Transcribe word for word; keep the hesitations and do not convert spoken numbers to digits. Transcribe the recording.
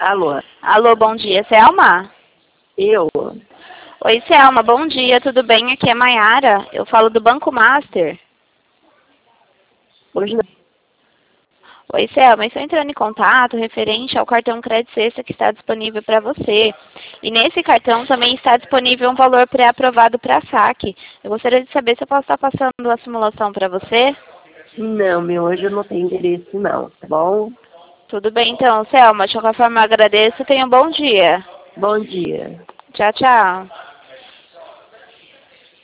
Alô? Alô, bom dia, Selma? Eu? Oi, Selma, bom dia, tudo bem? Aqui é Maiara, eu falo do Banco Master. Hoje não. Oi, Selma, estou entrando em contato referente ao cartão Crédito Sexta que está disponível para você. E nesse cartão também está disponível um valor pré-aprovado para saque. Eu gostaria de saber se eu posso estar passando a simulação para você. Não, meu, hoje eu não tenho interesse não, tá bom? Tudo bem então, Selma, de qualquer forma eu agradeço e tenha um bom dia. Bom dia. Tchau, tchau.